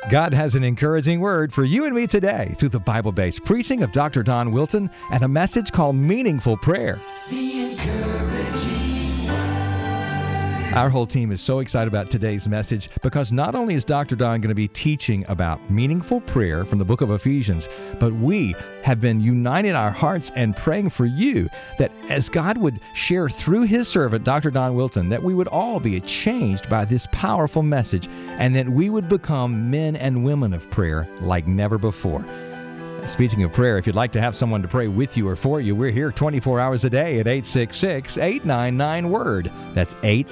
God has an encouraging word for you and me today through the Bible-based preaching of Dr. Don Wilton and a message called Meaningful Prayer. The encouraging word. Our whole team is so excited about today's message because not only is Dr. Don going to be teaching about meaningful prayer from the book of Ephesians, but we have been uniting our hearts and praying for you that as God would share through His servant, Dr. Don Wilton, that we would all be changed by this powerful message and that we would become men and women of prayer like never before. Speaking of prayer, if you'd like to have someone to pray with you or for you, we're here 24 hours a day at 866-899-WORD. That's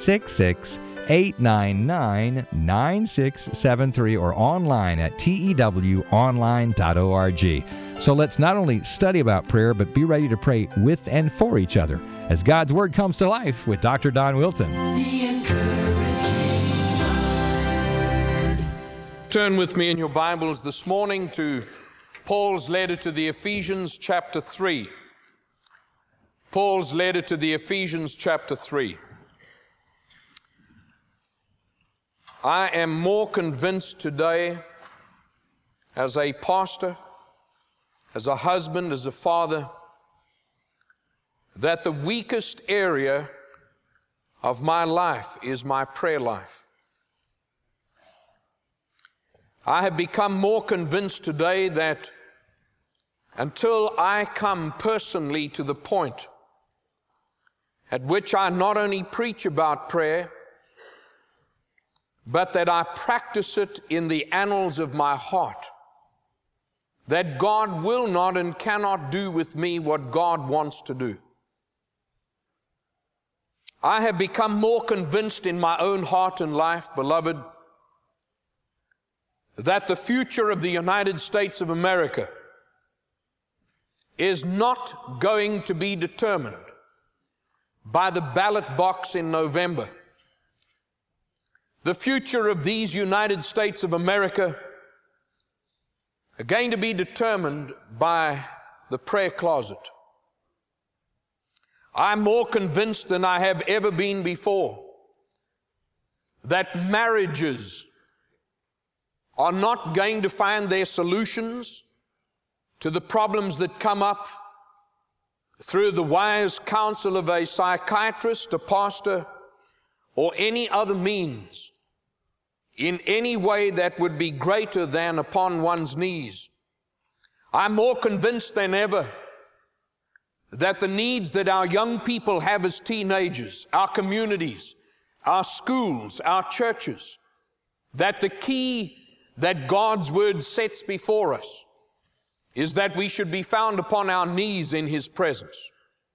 866-899-9673 or online at tewonline.org. So let's not only study about prayer, but be ready to pray with and for each other as God's Word comes to life with Dr. Don Wilton. The encouraging word. Turn with me in your Bibles this morning to Paul's letter to the Ephesians chapter 3. Paul's letter to the Ephesians chapter 3. I am more convinced today as a pastor, as a husband, as a father, that the weakest area of my life is my prayer life. I have become more convinced today that until I come personally to the point at which I not only preach about prayer, but that I practice it in the annals of my heart, that God will not and cannot do with me what God wants to do. I have become more convinced in my own heart and life, beloved, that the future of the United States of America is not going to be determined by the ballot box in November. The future of these United States of America are going to be determined by the prayer closet. I'm more convinced than I have ever been before that marriages are not going to find their solutions to the problems that come up through the wise counsel of a psychiatrist, a pastor, or any other means in any way that would be greater than upon one's knees. I'm more convinced than ever that the needs that our young people have as teenagers, our communities, our schools, our churches, that the key that God's Word sets before us is that we should be found upon our knees in His presence.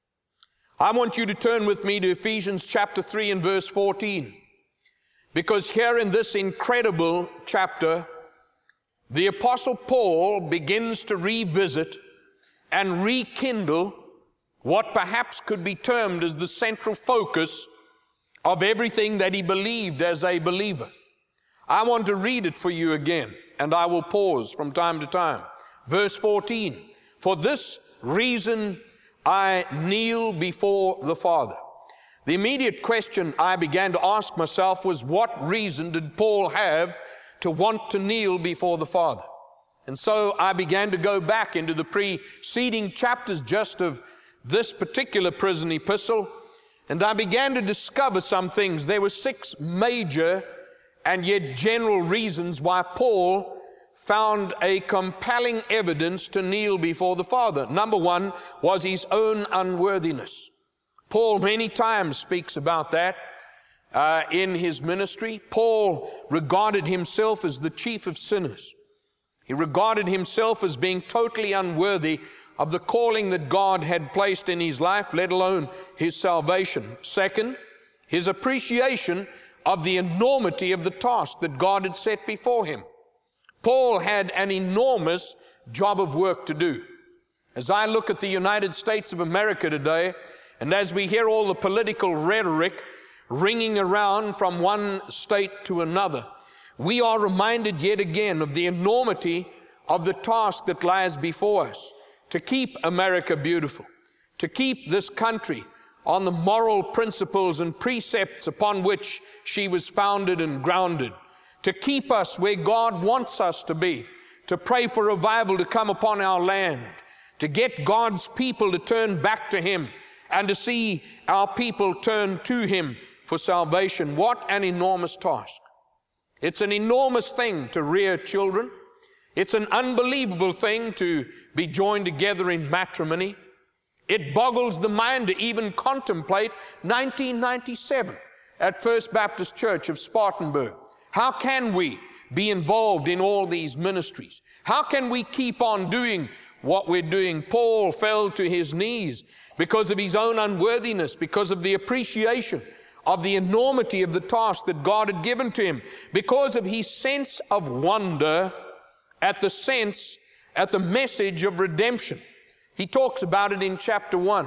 I want you to turn with me to Ephesians chapter 3 and verse 14, because here in this incredible chapter, the Apostle Paul begins to revisit and rekindle what perhaps could be termed as the central focus of everything that he believed as a believer. I want to read it for you again, and I will pause from time to time. Verse 14, for this reason I kneel before the Father. The immediate question I began to ask myself was, what reason did Paul have to want to kneel before the Father? And so I began to go back into the preceding chapters just of this particular prison epistle, and I began to discover some things. There were 6 major and yet general reasons why Paul found a compelling evidence to kneel before the Father. Number 1 was his own unworthiness. Paul many times speaks about that in his ministry. Paul regarded himself as the chief of sinners. He regarded himself as being totally unworthy of the calling that God had placed in his life, let alone his salvation. Second, his appreciation of the enormity of the task that God had set before him. Paul had an enormous job of work to do. As I look at the United States of America today, and as we hear all the political rhetoric ringing around from one state to another, we are reminded yet again of the enormity of the task that lies before us to keep America beautiful, to keep this country on the moral principles and precepts upon which she was founded and grounded, to keep us where God wants us to be, to pray for revival to come upon our land, to get God's people to turn back to Him, and to see our people turn to Him for salvation. What an enormous task. It's an enormous thing to rear children. It's an unbelievable thing to be joined together in matrimony. It boggles the mind to even contemplate 1997 at First Baptist Church of Spartanburg. How can we be involved in all these ministries? How can we keep on doing what we're doing? Paul fell to his knees because of his own unworthiness, because of the appreciation of the enormity of the task that God had given to him, because of his sense of wonder at the message of redemption. He talks about it in chapter 1,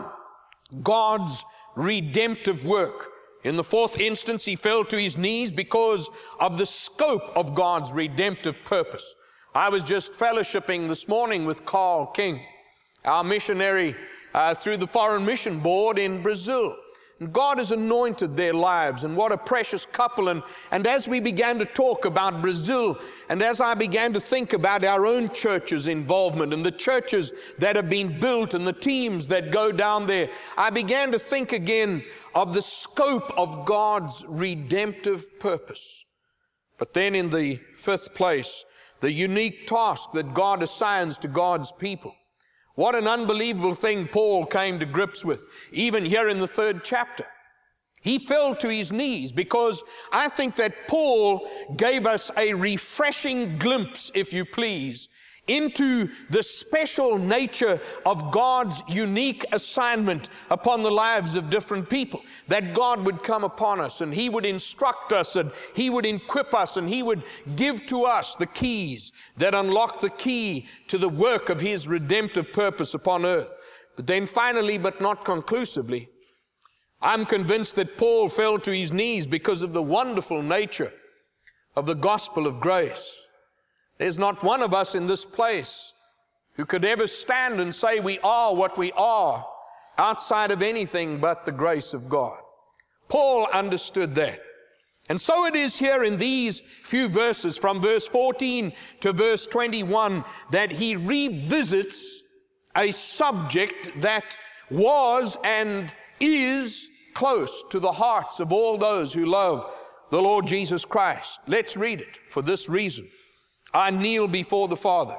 God's redemptive work. In the fourth instance, he fell to his knees because of the scope of God's redemptive purpose. I was just fellowshipping this morning with Carl King, our missionary through the Foreign Mission Board in Brazil. And God has anointed their lives, and what a precious couple. And as we began to talk about Brazil, and as I began to think about our own church's involvement and the churches that have been built and the teams that go down there, I began to think again of the scope of God's redemptive purpose. But then in the fifth place, the unique task that God assigns to God's people. What an unbelievable thing Paul came to grips with, even here in the 3rd chapter. He fell to his knees because I think that Paul gave us a refreshing glimpse, if you please, into the special nature of God's unique assignment upon the lives of different people. That God would come upon us and He would instruct us and He would equip us and He would give to us the keys that unlock the key to the work of His redemptive purpose upon earth. But then finally, but not conclusively, I'm convinced that Paul fell to his knees because of the wonderful nature of the gospel of grace. There's not one of us in this place who could ever stand and say we are what we are outside of anything but the grace of God. Paul understood that. And so it is here in these few verses, from verse 14 to verse 21, that he revisits a subject that was and is close to the hearts of all those who love the Lord Jesus Christ. Let's read it. For this reason, I kneel before the Father,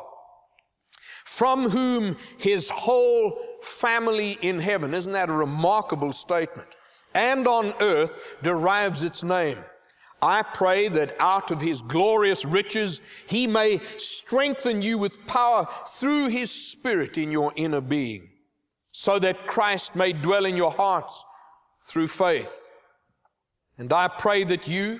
from whom His whole family in heaven, isn't that a remarkable statement, and on earth derives its name. I pray that out of His glorious riches He may strengthen you with power through His Spirit in your inner being, so that Christ may dwell in your hearts through faith. And I pray that you,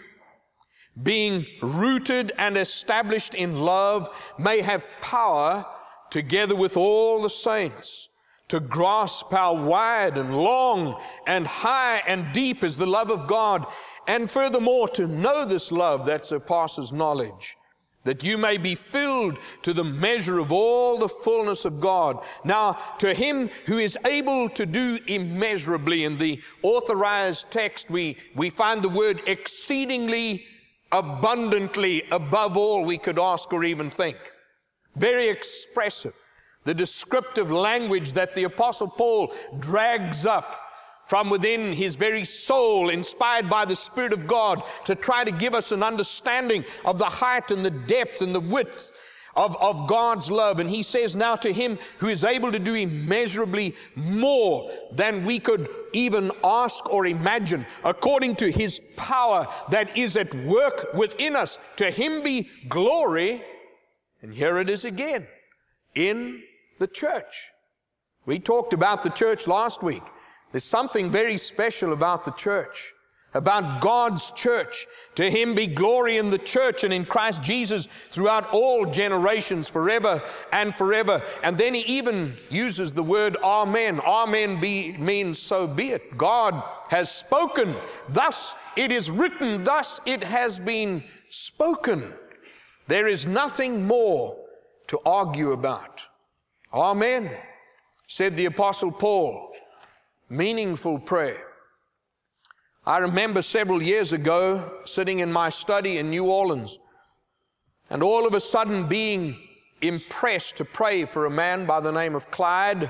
being rooted and established in love, may have power, together with all the saints, to grasp how wide and long and high and deep is the love of God, and furthermore to know this love that surpasses knowledge, that you may be filled to the measure of all the fullness of God. Now, to Him who is able to do immeasurably, in the authorized text we find the word exceedingly abundantly above all we could ask or even think. Very expressive. The descriptive language that the Apostle Paul drags up from within his very soul, inspired by the Spirit of God, to try to give us an understanding of the height and the depth and the width of God's love. And he says, now to Him who is able to do immeasurably more than we could even ask or imagine, according to His power that is at work within us, to Him be glory. And here it is again, in the church. We talked about the church last week. There's something very special about the church, about God's church. To Him be glory in the church and in Christ Jesus throughout all generations, forever and forever. And then he even uses the word amen. Amen means so be it. God has spoken. Thus it is written. Thus it has been spoken. There is nothing more to argue about. Amen, said the Apostle Paul. Meaningful prayer. I remember several years ago sitting in my study in New Orleans and all of a sudden being impressed to pray for a man by the name of Clyde.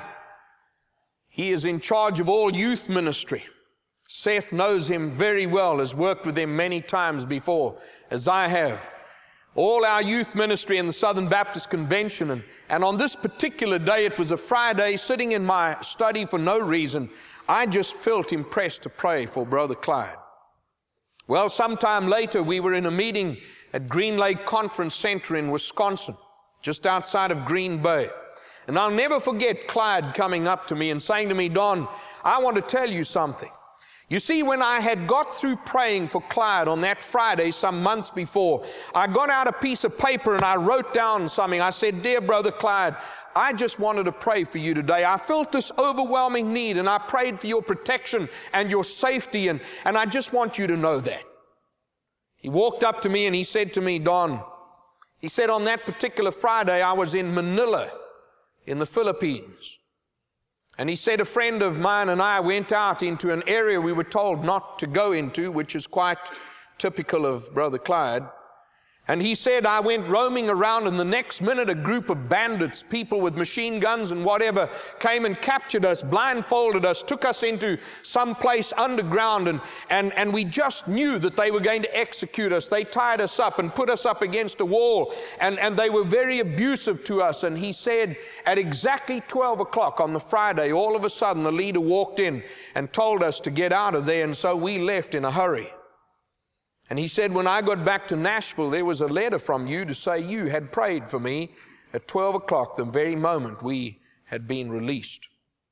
He is in charge of all youth ministry. Seth knows him very well, has worked with him many times before, as I have. All our youth ministry in the Southern Baptist Convention, and on this particular day, it was a Friday, sitting in my study for no reason, I just felt impressed to pray for Brother Clyde. Well, sometime later, we were in a meeting at Green Lake Conference Center in Wisconsin, just outside of Green Bay. And I'll never forget Clyde coming up to me and saying to me, "Don, I want to tell you something." You see, when I had got through praying for Clyde on that Friday some months before, I got out a piece of paper and I wrote down something. I said, "Dear Brother Clyde, I just wanted to pray for you today. I felt this overwhelming need and I prayed for your protection and your safety, and I just want you to know that." He walked up to me and he said to me, "Don," he said, "on that particular Friday I was in Manila in the Philippines. And he said, a friend of mine and I went out into an area we were told not to go into, which is quite typical of Brother Clyde. And he said, I went roaming around, and the next minute a group of bandits, people with machine guns and whatever, came and captured us, blindfolded us, took us into some place underground, and we just knew that they were going to execute us. They tied us up and put us up against a wall, and they were very abusive to us." And he said, at exactly 12 o'clock on the Friday, all of a sudden the leader walked in and told us to get out of there, and so we left in a hurry. And he said, when I got back to Nashville, there was a letter from you to say you had prayed for me at 12 o'clock, the very moment we had been released.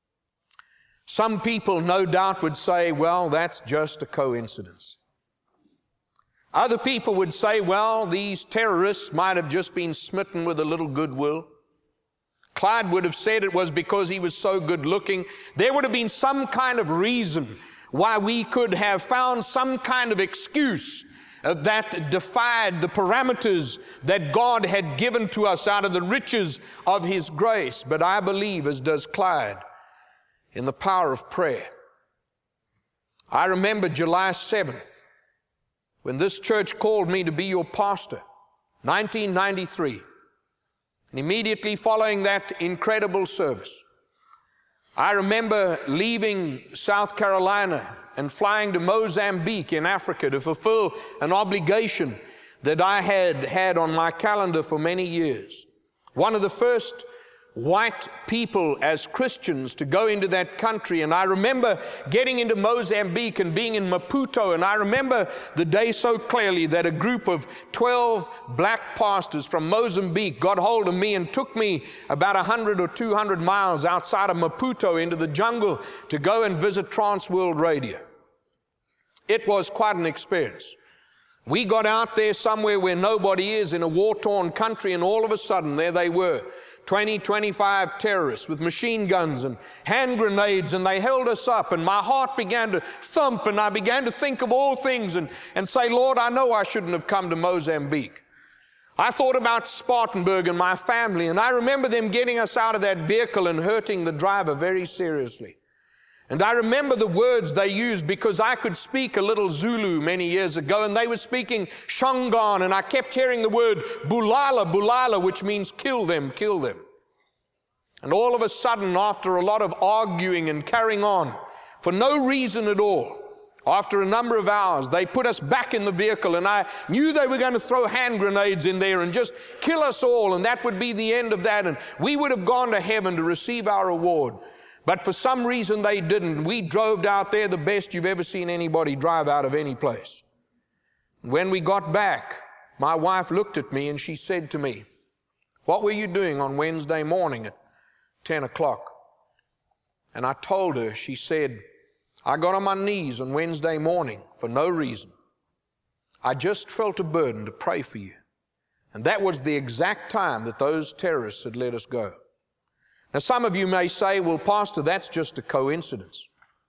Some people no doubt would say, well, that's just a coincidence. Other people would say, well, these terrorists might have just been smitten with a little goodwill. Clyde would have said it was because he was so good looking. There would have been some kind of reason why we could have found some kind of excuse that defied the parameters that God had given to us out of the riches of His grace. But I believe, as does Clyde, in the power of prayer. I remember July 7th, when this church called me to be your pastor, 1993. And immediately following that incredible service, I remember leaving South Carolina and flying to Mozambique in Africa to fulfill an obligation that I had had on my calendar for many years. One of the first white people as Christians to go into that country. And I remember getting into Mozambique and being in Maputo. And I remember the day so clearly that a group of 12 black pastors from Mozambique got hold of me and took me about 100 or 200 miles outside of Maputo into the jungle to go and visit Trans World Radio. It was quite an experience. We got out there somewhere where nobody is, in a war-torn country, and all of a sudden there they were, 20, 25 terrorists with machine guns and hand grenades, and they held us up, and my heart began to thump, and I began to think of all things and say, Lord, I know I shouldn't have come to Mozambique. I thought about Spartanburg and my family, and I remember them getting us out of that vehicle and hurting the driver very seriously. And I remember the words they used, because I could speak a little Zulu many years ago, and they were speaking Shangaan, and I kept hearing the word Bulala, Bulala, which means kill them, kill them. And all of a sudden, after a lot of arguing and carrying on, for no reason at all, after a number of hours, they put us back in the vehicle, and I knew they were going to throw hand grenades in there and just kill us all, and that would be the end of that, and we would have gone to heaven to receive our reward. But for some reason they didn't. We drove out there the best you've ever seen anybody drive out of any place. When we got back, my wife looked at me and she said to me, what were you doing on Wednesday morning at 10 o'clock? And I told her, she said, I got on my knees on Wednesday morning for no reason. I just felt a burden to pray for you. And that was the exact time that those terrorists had let us go. Now, some of you may say, well, Pastor, that's just a coincidence.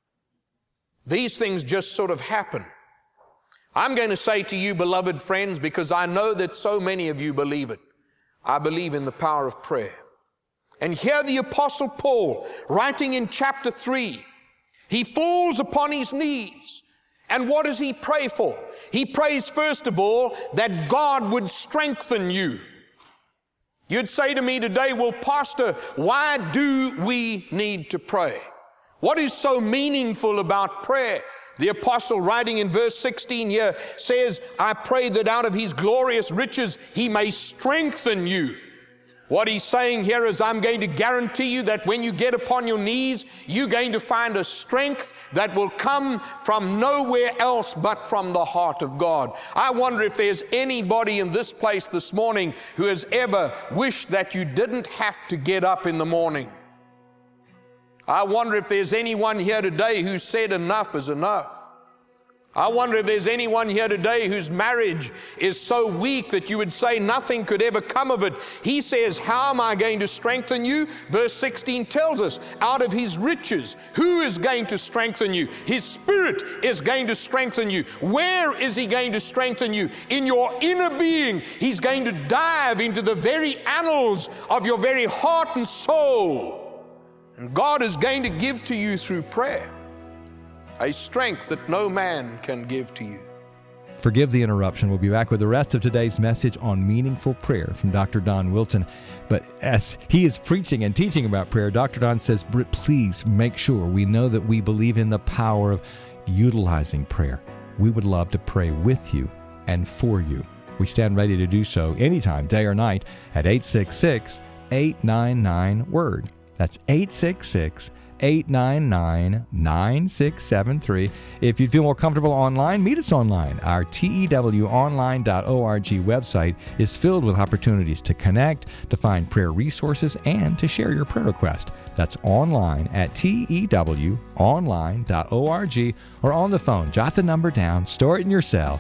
These things just sort of happen. I'm going to say to you, beloved friends, because I know that so many of you believe it, I believe in the power of prayer. And here the Apostle Paul, writing in chapter 3, he falls upon his knees And what does he pray for? He prays, first of all, that God would strengthen you. You'd say to me today, well, Pastor, why do we need to pray? What is so meaningful about prayer? The apostle, writing in verse 16 here, says, I pray that out of his glorious riches he may strengthen you. What he's saying here is, I'm going to guarantee you that when you get upon your knees, you're going to find a strength that will come from nowhere else but from the heart of God. I wonder if there's anybody in this place this morning who has ever wished that you didn't have to get up in the morning. I wonder if there's anyone here today who said enough is enough. I wonder if there's anyone here today whose marriage is so weak that you would say nothing could ever come of it. He says, how am I going to strengthen you? Verse 16 tells us, out of his riches. Who is going to strengthen you? His Spirit is going to strengthen you. Where is he going to strengthen you? In your inner being. He's going to dive into the very annals of your very heart and soul. And God is going to give to you through prayer a strength that no man can give to you. Forgive the interruption. We'll be back with the rest of today's message on meaningful prayer from Dr. Don Wilton. But as he is preaching and teaching about prayer, Dr. Don says, Britt, please make sure we know that we believe in the power of utilizing prayer. We would love to pray with you and for you. We stand ready to do so anytime, day or night, at 866-899-WORD. That's 866-899-9673. If you feel more comfortable online, meet us online. Our TEWonline.org website is filled with opportunities to connect, to find prayer resources, and to share your prayer request. That's online at TEWonline.org or on the phone. Jot the number down, store it in your cell,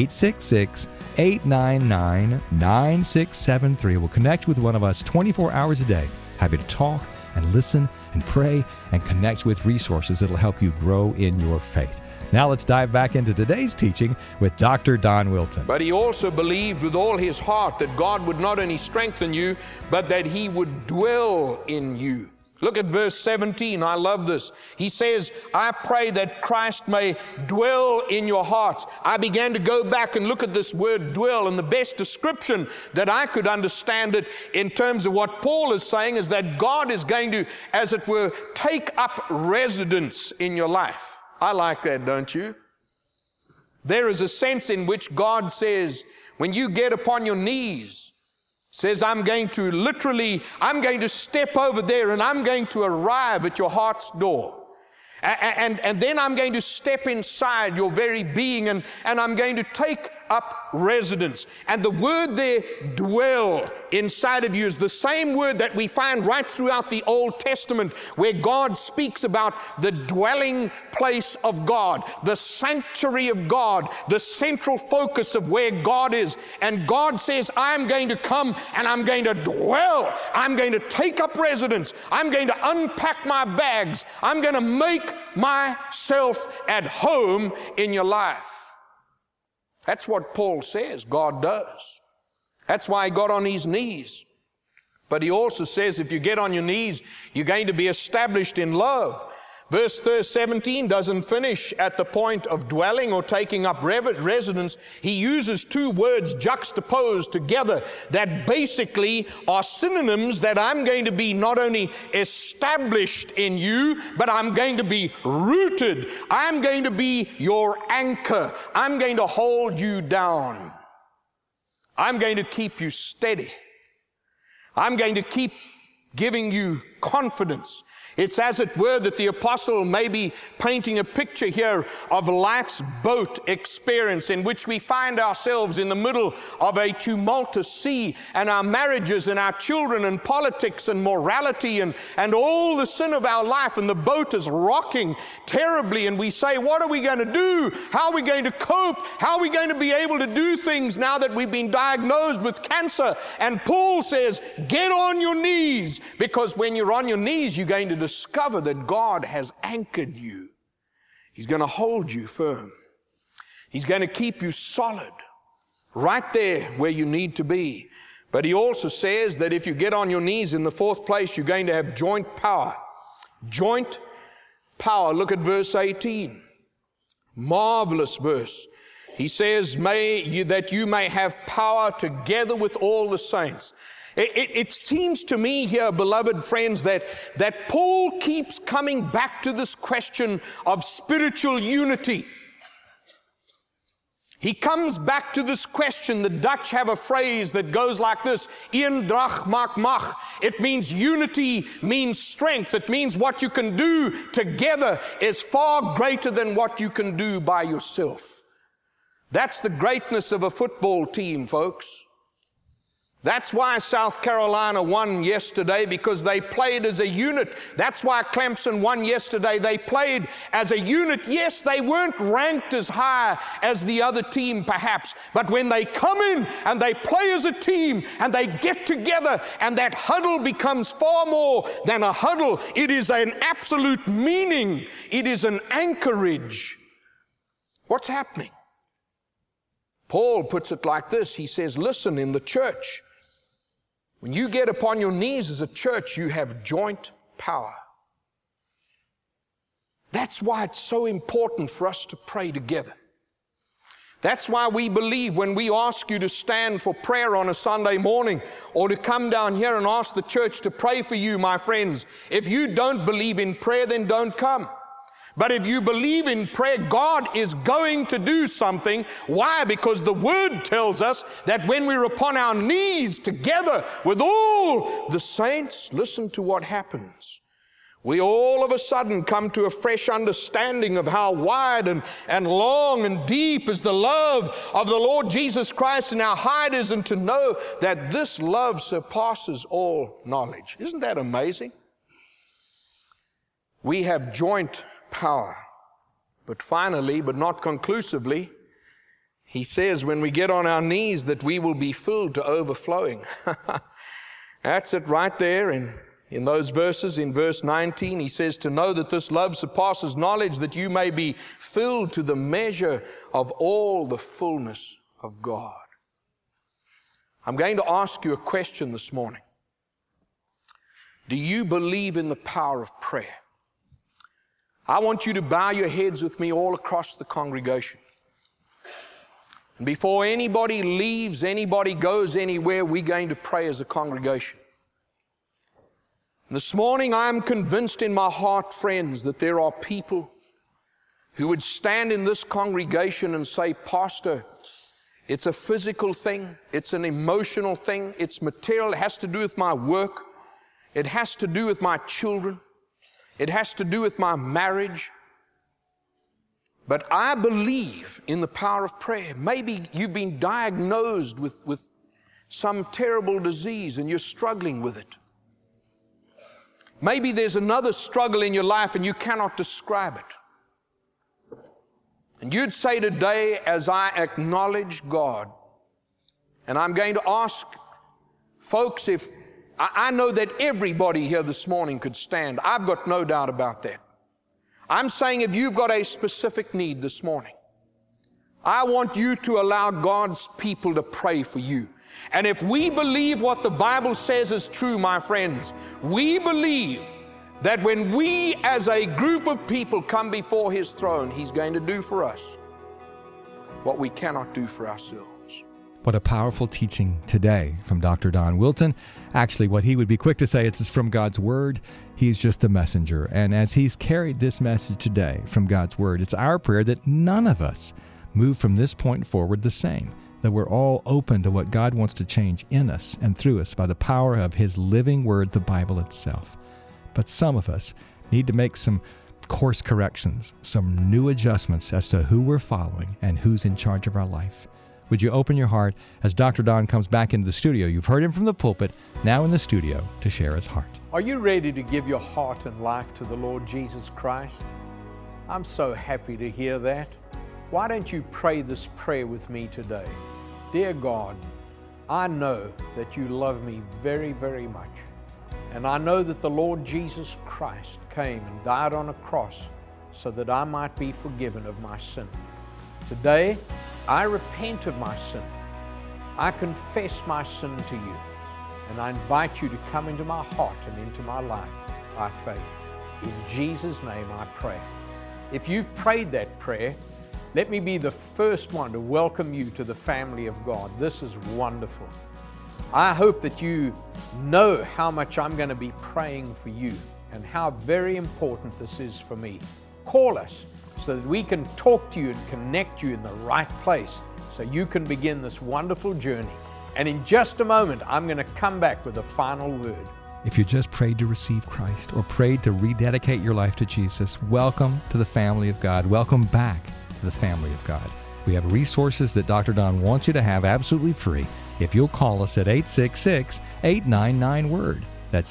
866-899-9673. We'll connect with one of us 24 hours a day. Happy to talk and listen and pray and connect with resources that will help you grow in your faith. Now let's dive back into today's teaching with Dr. Don Wilton. But he also believed with all his heart that God would not only strengthen you, but that he would dwell in you. Look at verse 17. I love this. He says, I pray that Christ may dwell in your hearts. I began to go back and look at this word dwell, and the best description that I could understand it in terms of what Paul is saying is that God is going to, as it were, take up residence in your life. I like that, don't you? There is a sense in which God says, when you get upon your knees, says, I'm going to step over there and I'm going to arrive at your heart's door. And then I'm going to step inside your very being and I'm going to take up residence. And the word there, dwell, inside of you is the same word that we find right throughout the Old Testament, where God speaks about the dwelling place of God, the sanctuary of God, the central focus of where God is. And God says, I'm going to come and I'm going to dwell. I'm going to take up residence. I'm going to unpack my bags. I'm going to make myself at home in your life. That's what Paul says God does. That's why he got on his knees. But he also says if you get on your knees, you're going to be established in love. Verse 17 doesn't finish at the point of dwelling or taking up residence. He uses two words juxtaposed together that basically are synonyms, that I'm going to be not only established in you, but I'm going to be rooted. I'm going to be your anchor. I'm going to hold you down. I'm going to keep you steady. I'm going to keep giving you confidence. It's as it were that the apostle may be painting a picture here of life's boat experience in which we find ourselves in the middle of a tumultuous sea, and our marriages and our children and politics and morality and all the sin of our life, and the boat is rocking terribly, and we say, what are we going to do? How are we going to cope? How are we going to be able to do things now that we've been diagnosed with cancer? And Paul says, get on your knees, because when you're on your knees, you're going to discover that God has anchored you. He's going to hold you firm. He's going to keep you solid right there where you need to be. But he also says that if you get on your knees, in the fourth place, you're going to have joint power. Joint power. Look at verse 18. Marvelous verse. He says, that you may have power together with all the saints. It seems to me here, beloved friends, that Paul keeps coming back to this question of spiritual unity. He comes back to this question. The Dutch have a phrase that goes like this, Eendracht maakt macht. It means unity means strength. It means what you can do together is far greater than what you can do by yourself. That's the greatness of a football team, folks. That's why South Carolina won yesterday, because they played as a unit. That's why Clemson won yesterday. They played as a unit. Yes, they weren't ranked as high as the other team perhaps, but when they come in and they play as a team and they get together and that huddle becomes far more than a huddle, it is an absolute meaning. It is an anchorage. What's happening? Paul puts it like this. He says, listen, in the church, when you get upon your knees as a church, you have joint power. That's why it's so important for us to pray together. That's why we believe when we ask you to stand for prayer on a Sunday morning or to come down here and ask the church to pray for you, my friends, if you don't believe in prayer, then don't come. But if you believe in prayer, God is going to do something. Why? Because the Word tells us that when we're upon our knees together with all the saints, listen to what happens. We all of a sudden come to a fresh understanding of how wide and long and deep is the love of the Lord Jesus Christ, and how high it is, and to know that this love surpasses all knowledge. Isn't that amazing? We have joint power. But finally, but not conclusively, he says when we get on our knees that we will be filled to overflowing. That's it right there in those verses. In verse 19, he says, to know that this love surpasses knowledge, that you may be filled to the measure of all the fullness of God. I'm going to ask you a question this morning. Do you believe in the power of prayer? I want you to bow your heads with me all across the congregation. And before anybody leaves, anybody goes anywhere, we're going to pray as a congregation. This morning, I'm convinced in my heart, friends, that there are people who would stand in this congregation and say, Pastor, it's a physical thing, it's an emotional thing, it's material, it has to do with my work, it has to do with my children, it has to do with my marriage. But I believe in the power of prayer. Maybe you've been diagnosed with some terrible disease and you're struggling with it. Maybe there's another struggle in your life and you cannot describe it. And you'd say today, as I acknowledge God, and I'm going to ask folks, if I know that everybody here this morning could stand. I've got no doubt about that. I'm saying if you've got a specific need this morning, I want you to allow God's people to pray for you. And if we believe what the Bible says is true, my friends, we believe that when we as a group of people come before His throne, He's going to do for us what we cannot do for ourselves. What a powerful teaching today from Dr. Don Wilton. Actually, what he would be quick to say, it's from God's Word. He's just the messenger. And as he's carried this message today from God's Word, it's our prayer that none of us move from this point forward the same, that we're all open to what God wants to change in us and through us by the power of His living Word, the Bible itself. But some of us need to make some course corrections, some new adjustments as to who we're following and who's in charge of our life. Would you open your heart as Dr. Don comes back into the studio? You've heard him from the pulpit, now in the studio to share his heart. Are you ready to give your heart and life to the Lord Jesus Christ? I'm so happy to hear that. Why don't you pray this prayer with me today? Dear God, I know that you love me very, very much. And I know that the Lord Jesus Christ came and died on a cross so that I might be forgiven of my sin. Today, I repent of my sin. I confess my sin to you, and I invite you to come into my heart and into my life by faith. In Jesus' name I pray. If you've prayed that prayer, Let me be the first one to welcome you to the family of God. This is wonderful. I hope that you know how much I'm going to be praying for you and how very important this is for me. Call us so that we can talk to you and connect you in the right place so you can begin this wonderful journey. And in just a moment, I'm going to come back with a final word. If you just prayed to receive Christ or prayed to rededicate your life to Jesus, welcome to the family of God. Welcome back to the family of God. We have resources that Dr. Don wants you to have absolutely free if you'll call us at 866-899-WORD. That's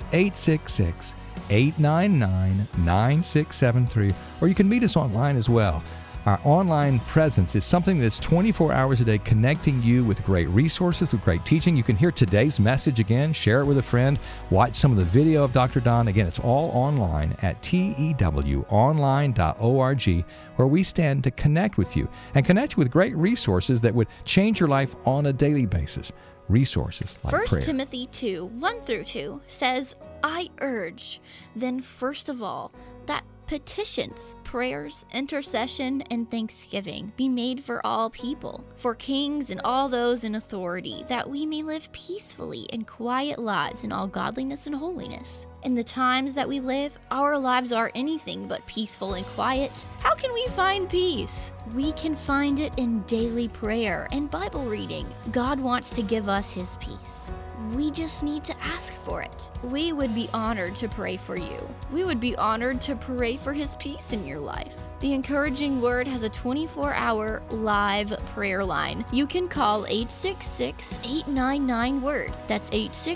866-899-9673. Or you can meet us online as well. Our online presence is something that's 24 hours a day connecting you with great resources, with great teaching. You can hear today's message again, share it with a friend, watch some of the video of Dr. Don. Again, it's all online at tewonline.org, where we stand to connect with you and connect you with great resources that would change your life on a daily basis. Resources like 1 prayer. Timothy 2:1-2 says, I urge, then first of all, that petitions, prayers, intercession, and thanksgiving be made for all people, for kings and all those in authority, that we may live peacefully and quiet lives in all godliness and holiness. In the times that we live, our lives are anything but peaceful and quiet. How can we find peace? We can find it in daily prayer and Bible reading. God wants to give us His peace. We just need to ask for it. We would be honored to pray for you. We would be honored to pray for His peace in your life. The Encouraging Word has a 24-hour live prayer line. You can call 866-899-WORD. That's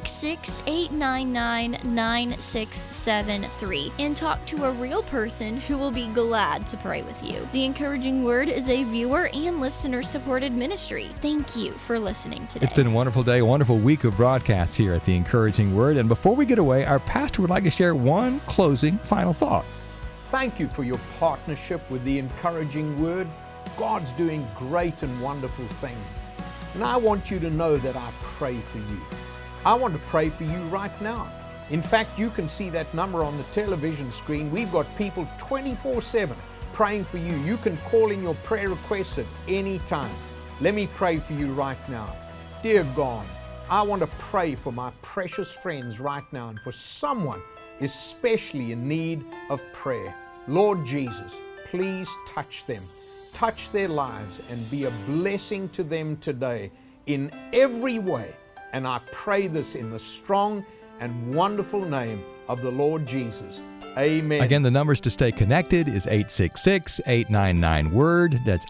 866-899-9673 and talk to a real person who will be glad to pray with you. The Encouraging Word is a viewer and listener-supported ministry. Thank you for listening today. It's been a wonderful day, a wonderful week of broadcasts here at The Encouraging Word. And before we get away, our pastor would like to share one closing final thought. Thank you for your partnership with the Encouraging Word. God's doing great and wonderful things. And I want you to know that I pray for you. I want to pray for you right now. In fact, you can see that number on the television screen. We've got people 24/7 praying for you. You can call in your prayer requests at any time. Let me pray for you right now. Dear God, I want to pray for my precious friends right now and for someone especially in need of prayer. Lord Jesus, please touch them, touch their lives, and be a blessing to them today in every way. And I pray this in the strong and wonderful name of the Lord Jesus. Amen. Again, the numbers to stay connected is 866-899-WORD. That's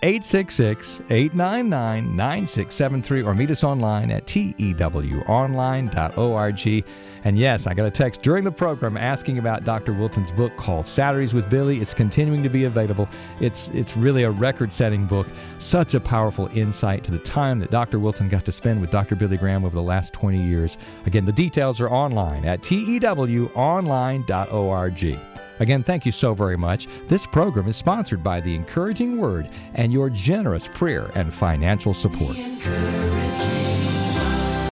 866-899-9673, or meet us online at tewonline.org. And yes, I got a text during the program asking about Dr. Wilton's book called Saturdays with Billy. It's continuing to be available. It's really a record-setting book. Such a powerful insight to the time that Dr. Wilton got to spend with Dr. Billy Graham over the last 20 years. Again, the details are online at tewonline.org. Again, thank you so very much. This program is sponsored by The Encouraging Word and your generous prayer and financial support.